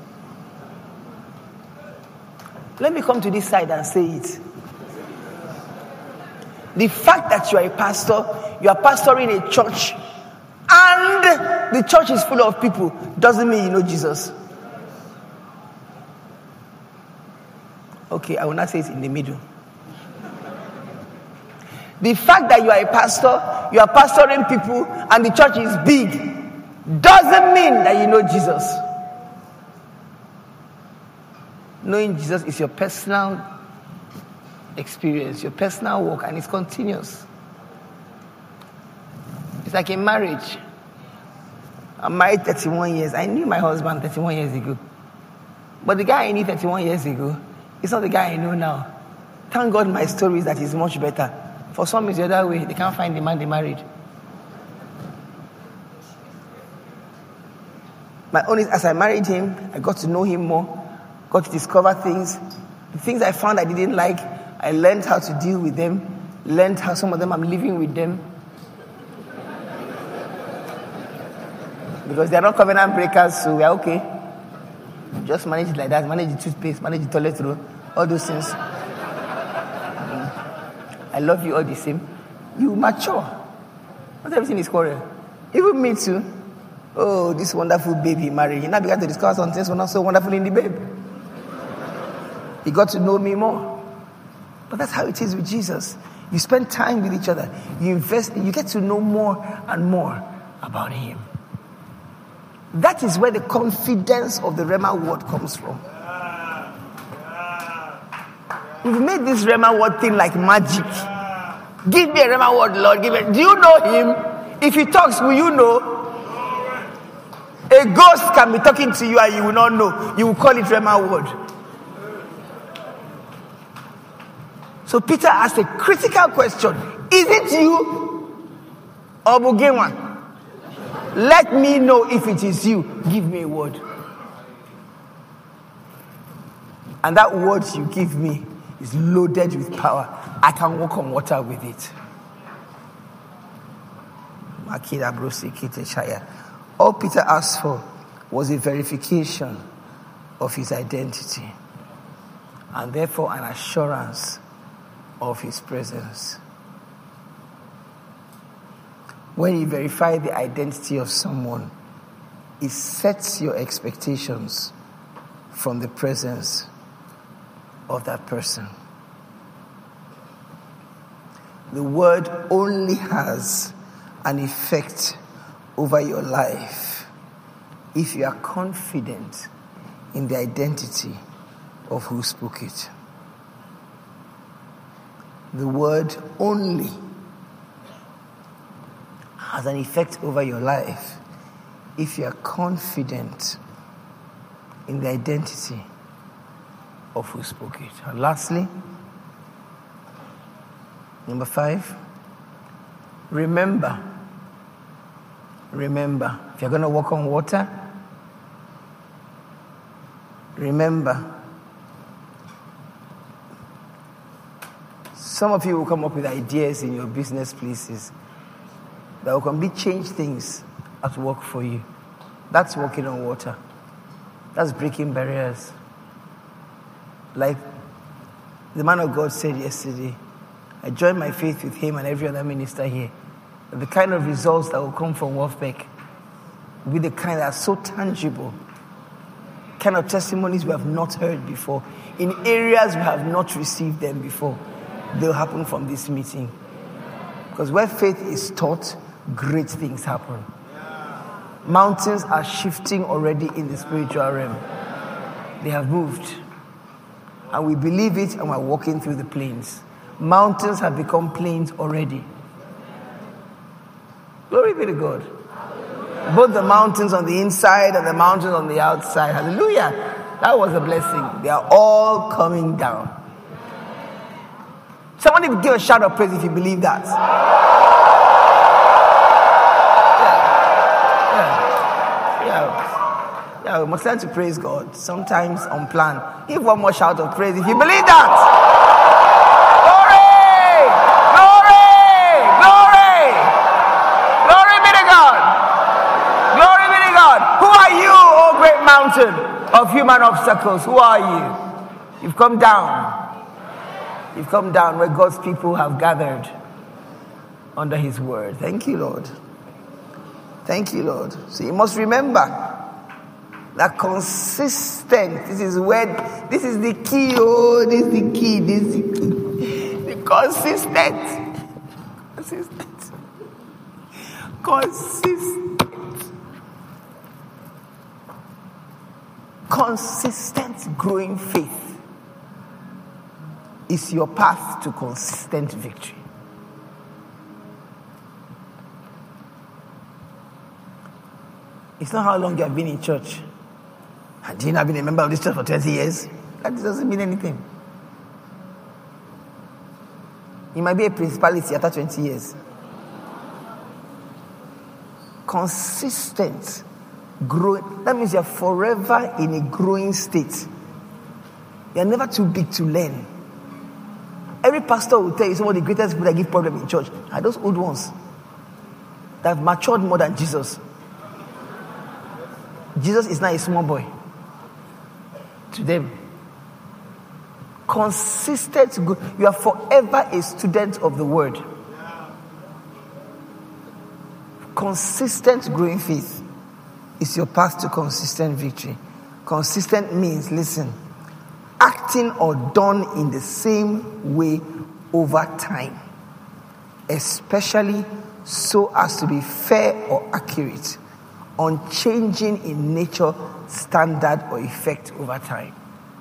Let me come to this side and say it. The fact that you are a pastor, you are pastoring a church, and the church is full of people, doesn't mean you know Jesus. Okay, I will not say it in the middle. The fact that you are a pastor, you are pastoring people, and the church is big, doesn't mean that you know Jesus. Knowing Jesus is your personal experience, your personal walk, and it's continuous. It's like a marriage. I'm married thirty-one years. I knew my husband thirty-one years ago. But the guy I knew thirty-one years ago is not the guy I know now. Thank God my story is that he's much better. For some it's the other way. They can't find the man they married. My own is, as I married him, I got to know him more, got to discover things. The things I found I didn't like, I learned how to deal with them, learned how some of them I'm living with them. Because they're not covenant breakers, so we're okay. Just manage it like that, manage the toothpaste, manage the toilet roll, all those things. I love you all the same. You mature. Not everything is quarrel. Even me too. Oh, this wonderful baby married. He now began to discover some things were not so wonderful in the babe. He got to know me more. But that's how it is with Jesus. You spend time with each other. You invest, you get to know more and more about him. That is where the confidence of the Rhema word comes from. We've made this Rhema word thing like magic. Give me a Rhema word, Lord. Give it. Do you know him? If he talks, will you know? A ghost can be talking to you and you will not know. You will call it Rhema word. So Peter asked a critical question. Is it you or Bugewan? Let me know if it is you. Give me a word. And that word you give me It's loaded with power. I can walk on water with it. All Peter asked for was a verification of his identity, and therefore an assurance of his presence. When you verify the identity of someone, it sets your expectations from the presence of that person. The word only has an effect over your life if you are confident in the identity of who spoke it. The word only has an effect over your life if you are confident in the identity of who spoke it. And lastly, number five, remember. Remember. If you're going to walk on water, remember. Some of you will come up with ideas in your business places that will completely change things at work for you. That's walking on water. That's breaking barriers. Like the man of God said yesterday, I join my faith with him and every other minister here. The kind of results that will come from Wolfbeck will be the kind that are so tangible. Kind of testimonies we have not heard before. In areas we have not received them before. They'll happen from this meeting. Because where faith is taught, great things happen. Mountains are shifting already in the spiritual realm. They have moved. And we believe it and we're walking through the plains. Mountains have become plains already. Glory be to God. Both the mountains on the inside and the mountains on the outside. Hallelujah. That was a blessing. They are all coming down. Somebody give a shout of praise if you believe that. Yeah. Yeah. Yeah. We must learn to praise God. Sometimes unplanned. Give one more shout of praise if you believe that. Mountain of human obstacles, who are you? You've come down. You've come down where God's people have gathered under his word. Thank you, Lord. Thank you, Lord. So you must remember that consistent, this is where, this is the key, oh, this is the key, this is the key. The consistent. Consistent. Consistent. Consistent growing faith is your path to consistent victory. It's not how long you have been in church. And you have been a member of this church for twenty years. That doesn't mean anything. You might be a principality after twenty years. Consistent growing. That means you're forever in a growing state. You're never too big to learn. Every pastor will tell you some of the greatest people that give problem in church are those old ones that have matured more than Jesus. Jesus is not a small boy to them. Consistent, you are forever a student of the word. Consistent growing faith is your path to consistent victory. Consistent means, listen, acting or done in the same way over time, especially so as to be fair or accurate, unchanging in nature, standard, or effect over time.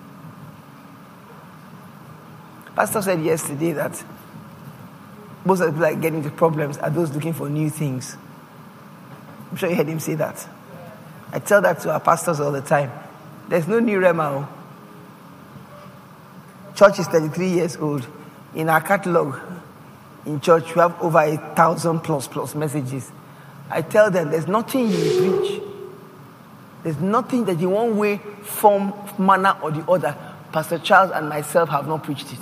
Pastor said yesterday that most of the people that get into problems are those looking for new things. I'm sure you heard him say that. I tell that to our pastors all the time. There's no new Rema. Church is thirty-three years old. In our catalog, in church, we have over a thousand plus plus messages. I tell them there's nothing you preach. There's nothing that in one way, form, manner, or the other Pastor Charles and myself have not preached it.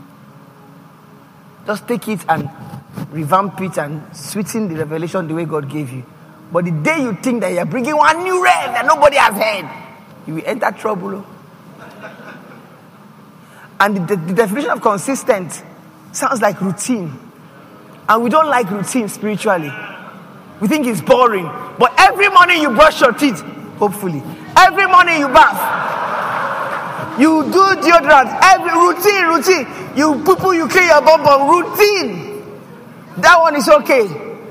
Just take it and revamp it and sweeten the revelation the way God gave you. But the day you think that you're bringing one new rev that nobody has heard, you will enter trouble. And the, the, the definition of consistent sounds like routine. And we don't like routine spiritually. We think it's boring. But every morning you brush your teeth, hopefully. Every morning you bath. You do deodorant. Every routine, routine. You poo-poo, you clean your bum bum. Routine. That one is okay.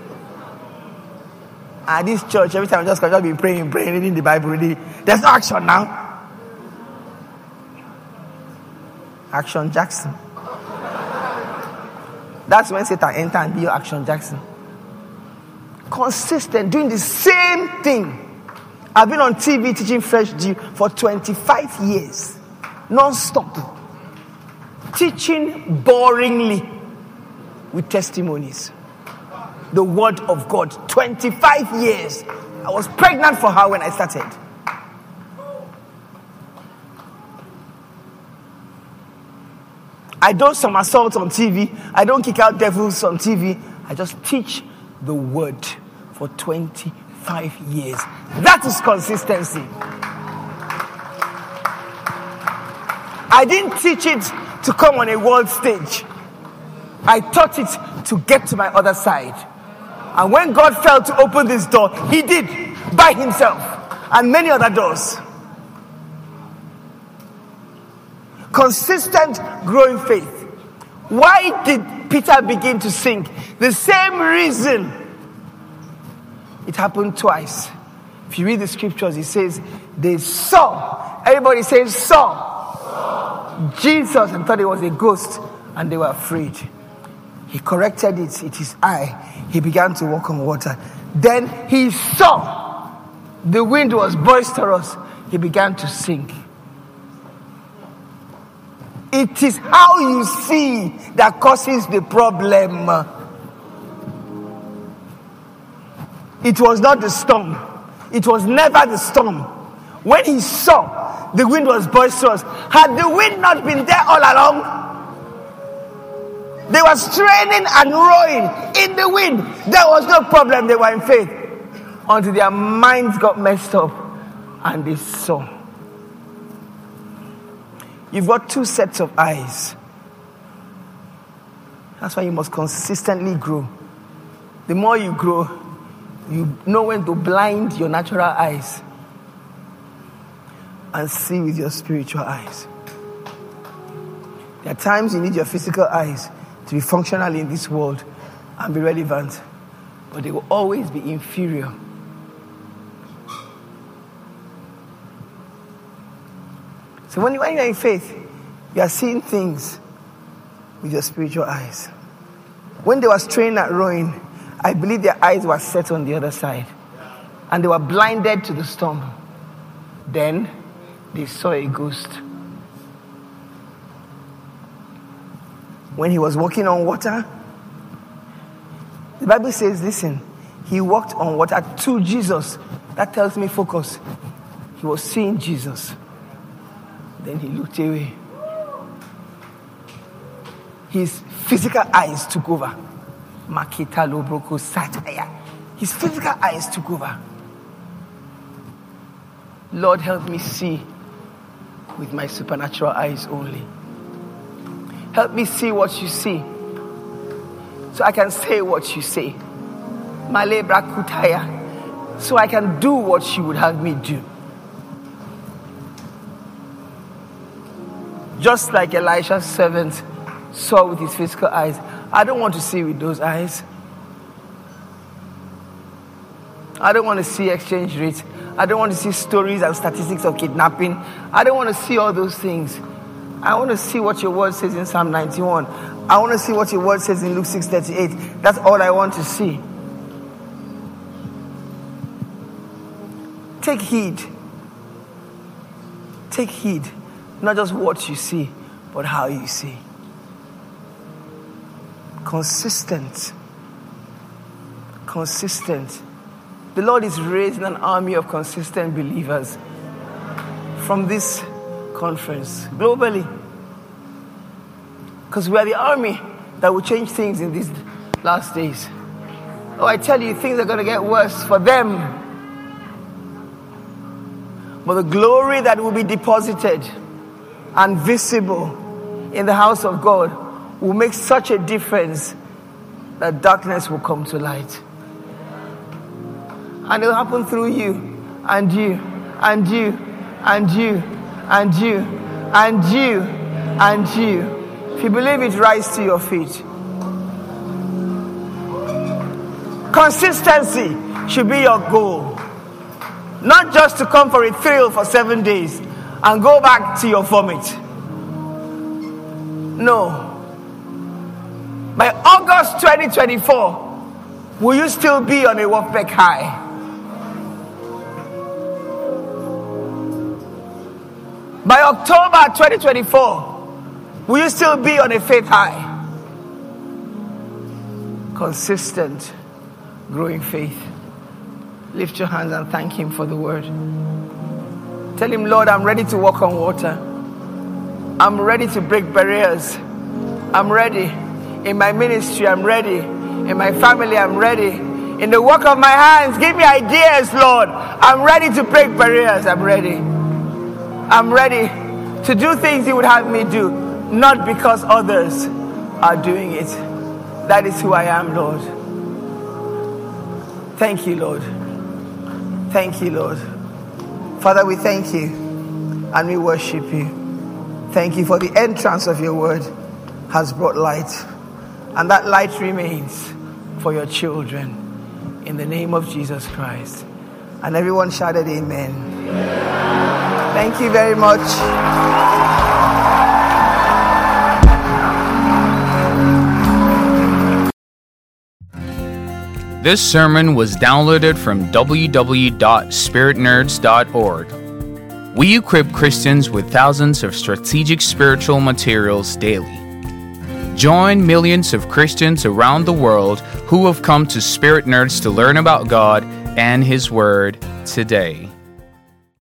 At this church, every time I just, just be praying, praying, reading the Bible, reading. There's no action now. Action Jackson. That's when Satan enter and be your Action Jackson. Consistent, doing the same thing. I've been on T V teaching Fresh Dew for twenty-five years. Non-stop. Teaching boringly with testimonies. The word of God. twenty-five years. I was pregnant for her when I started. I don't somersault on T V. I don't kick out devils on T V. I just teach the word for twenty-five years. That is consistency. I didn't teach it to come on a world stage. I taught it to get to my other side. And when God felt to open this door, he did by himself and many other doors. Consistent growing faith. Why did Peter begin to sink? The same reason. It happened twice. If you read the scriptures, it says they saw. Everybody says saw. saw. Jesus and thought it was a ghost and they were afraid. He corrected it. It is I. He began to walk on water. Then he saw the wind was boisterous. He began to sink. It is how you see that causes the problem. It was not the storm. It was never the storm. When he saw the wind was boisterous, had the wind not been there all along, they were straining and rowing in the wind. There was no problem. They were in faith until their minds got messed up and they saw. You've got two sets of eyes. That's why you must consistently grow. The more you grow, you know when to blind your natural eyes and see with your spiritual eyes. There are times you need your physical eyes to be functional in this world and be relevant, but they will always be inferior. So when you are in faith, you are seeing things with your spiritual eyes. When they were straining at rowing, I believe their eyes were set on the other side. And they were blinded to the storm. Then they saw a ghost. When he was walking on water, the Bible says, listen, he walked on water to Jesus. That tells me focus. He was seeing Jesus. Then he looked away. His physical eyes took over. His physical eyes took over. Lord, help me see with my supernatural eyes only. Help me see what you see, so I can say what you say. So I can do what you would have me do. Just like Elisha's servant saw with his physical eyes. I don't want to see with those eyes. I don't want to see exchange rates. I don't want to see stories and statistics of kidnapping. I don't want to see all those things. I want to see what your word says in Psalm ninety-one. I want to see what your word says in Luke six thirty-eight. That's all I want to see. Take heed. Take heed. Not just what you see, but how you see. Consistent. Consistent. The Lord is raising an army of consistent believers from this conference globally. Because we are the army that will change things in these last days. Oh, I tell you, things are going to get worse for them. But the glory that will be deposited and visible in the house of God will make such a difference that darkness will come to light. And it will happen through you, and you, and you, and you, and you, and you, and you. If you believe it, rise to your feet. Consistency should be your goal. Not just to come for a thrill for seven days and go back to your vomit. No. By August twenty twenty-four, will you still be on a Wolfpack high? By October twenty twenty-four, will you still be on a faith high? Consistent, growing faith. Lift your hands and thank Him for the word. Tell Him, Lord, I'm ready to walk on water. I'm ready to break barriers. I'm ready. In my ministry, I'm ready. In my family, I'm ready. In the work of my hands, give me ideas, Lord. I'm ready to break barriers. I'm ready. I'm ready to do things You would have me do, not because others are doing it. That is who I am, Lord. Thank You, Lord. Thank You, Lord. Father, we thank You and we worship You. Thank You for the entrance of Your word has brought light, and that light remains for Your children. In the name of Jesus Christ. And everyone shouted amen. Amen. Thank you very much. This sermon was downloaded from w w w dot spirit nerds dot org. We equip Christians with thousands of strategic spiritual materials daily. Join millions of Christians around the world who have come to Spirit Nerds to learn about God and His Word today.